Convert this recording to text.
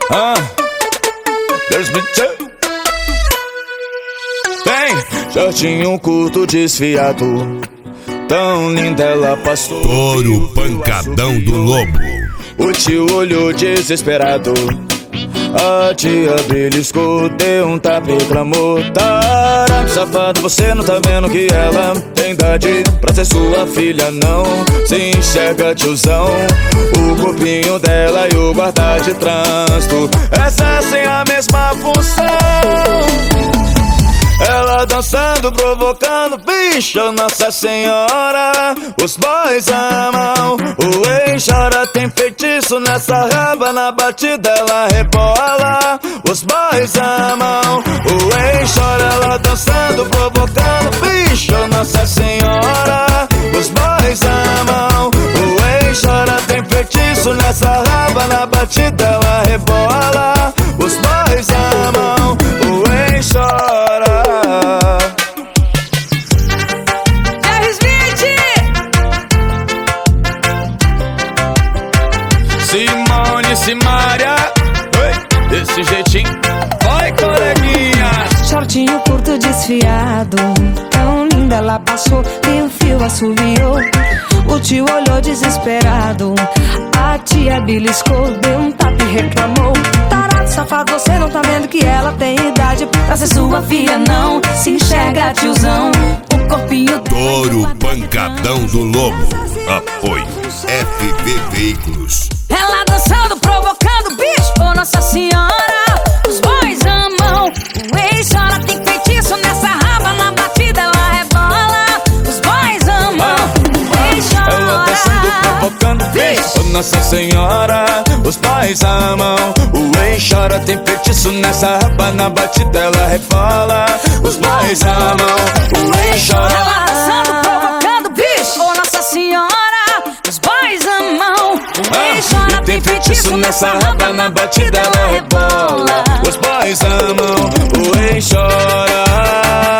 2002. Vem, shortinho curto desfiado, tão linda ela passou. Touro pancadão do lobo. O tio olhou desesperado, a tia beliscou, deu um tapa e reclamou. Tarado, safado, você não tá vendo que ela tem idade pra ser sua filha, não se enxerga, tiozão. O corpinho dela e o guarda de trânsito exercem a mesma função. Ela dançando, provocando, bicho, Nossa Senhora. Os boys amam, o ex chora, tem feitiço nessa raba, na batida ela rebola. Os boys amam, o ex chora, ela dançando, provocando, bicho, Nossa Senhora. Os boys amam, o ex chora, tem feitiço nessa raba, na batida ela rebola. Os boys amam, o ex chora. Simone, Simária, desse jeitinho, vai coleguinha. Shortinho curto desfiado, tão linda ela passou, e o fio assobiou. O tio olhou desesperado, a tia beliscou, deu um tapa e reclamou. Tarado, safado, você não tá vendo que ela tem idade pra ser sua filha, não se enxerga, tiozão. O corpinho Touro pancadão do lobo. Apoio FV Veículos. ela dançando, provocando, bicho, oh Nossa Senhora. Os boys amam, o ex chora, tem feitiço nessa raba, na batida ela rebola. Os boys amam, o ex chora. Ela dançando, provocando, bicho, oh Nossa Senhora. Os boys amam, o ex chora, tem feitiço nessa raba, na batida ela rebola. Os boys amam, o ex chora. Ela dançando, provocando, bicho, oh Nossa Senhora. Os boys amam, o ex chora, tem feitiço nessa raba, na batida ela rebola. Os boys amam, o ex chora.